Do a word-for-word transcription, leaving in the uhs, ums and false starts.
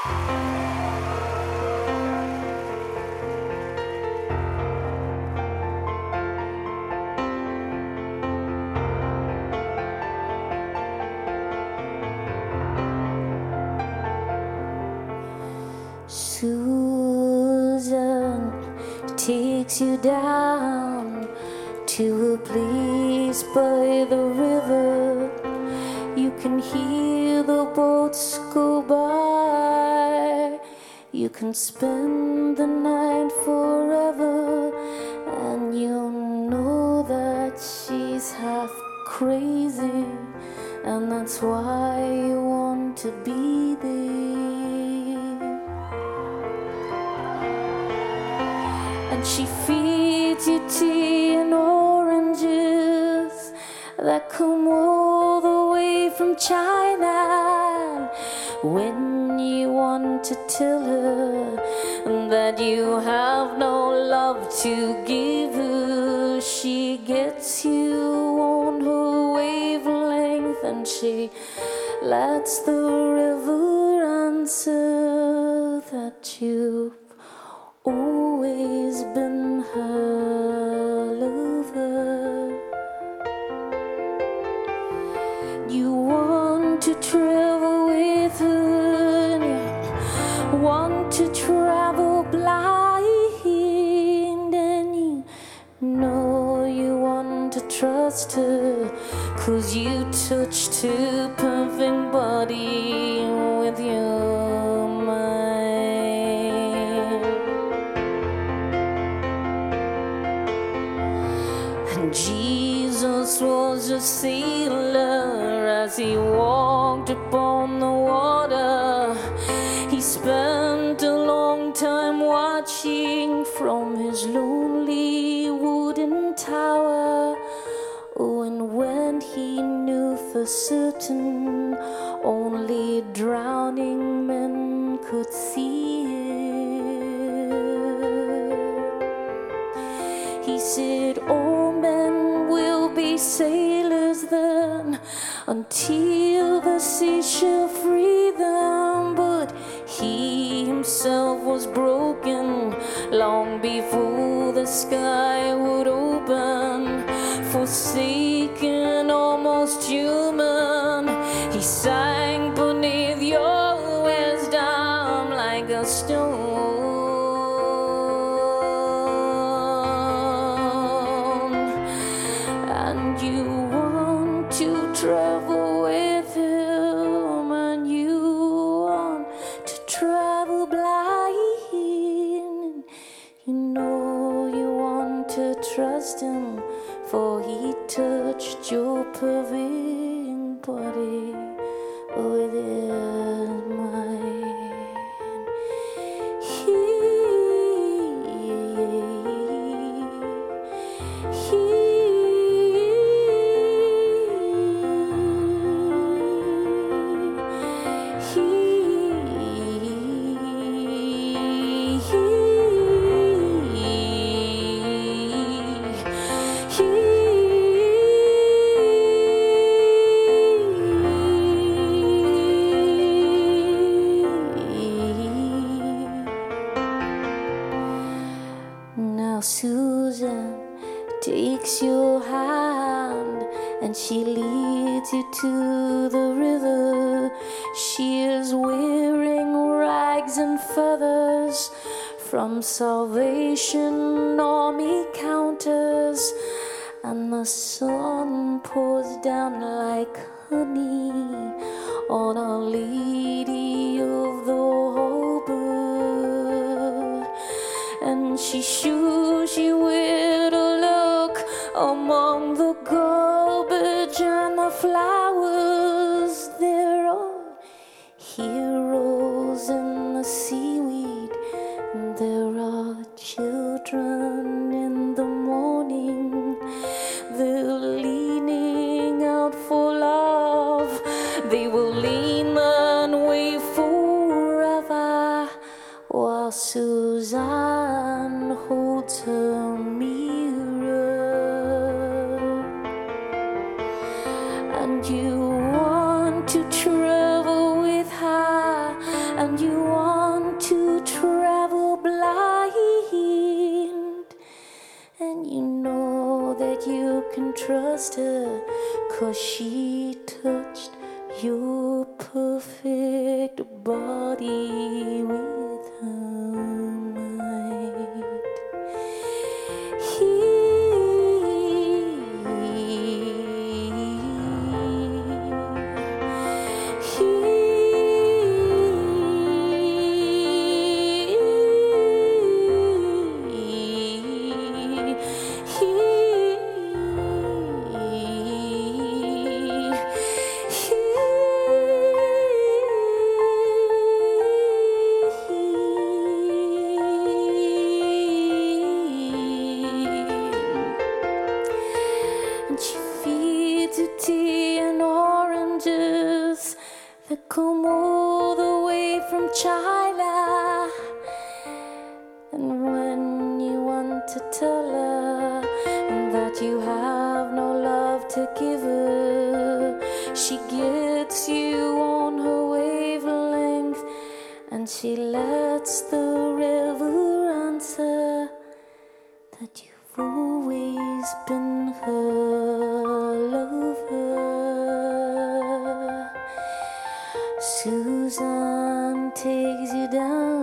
Susan takes you down to a place by the river. You can hear the boats go by. You can spend the night forever, and you know that she's half crazy, and that's why you want to be there. And she feeds you tea and oranges that come all the way from China. When you want to tell her that you have no love to give her, she gets you on her wavelength, and she lets the river answer that you've always been her lover. You want to travel with her, and you want to travel blind, and you know you want to trust her, 'cause you touched her perfect body with your mind. And Jesus was a sailor as he walked upon the water. He spent a long time watching from his lonely wooden tower. Oh, and when he knew for certain only drowning men could see it, he said, all men will be sailors then, until the sea shall free them. But he himself was broken long before the sky would open. Forsaken, almost human, he sank beneath your wisdom like a stone. And you want to travel with him, and you want to travel blind. You know you want to trust him, for he touched your perfect body with his mind. He, he, Susan takes your hand and she leads you to the river. She is wearing rags and feathers from Salvation Army counters, and the sun pours down like honey on Our Lady of the Harbour. And she shows you where to look among the garbage and the flowers. There are heroes in the seaweed, and there are children in the morning. They're leaning out for love. They will lean and wait forever, while Suzanne holds her mirror. And you want to travel with her, and you want to travel blind, and you know that you can trust her, 'cause she touched your perfect body with her mind. He and she feeds you tea and oranges that come all the way from China. And when you want to tell her that you have no love to give her, she gets you on her wavelength, and she lets the river answer that you've always been her lover. Susan takes you down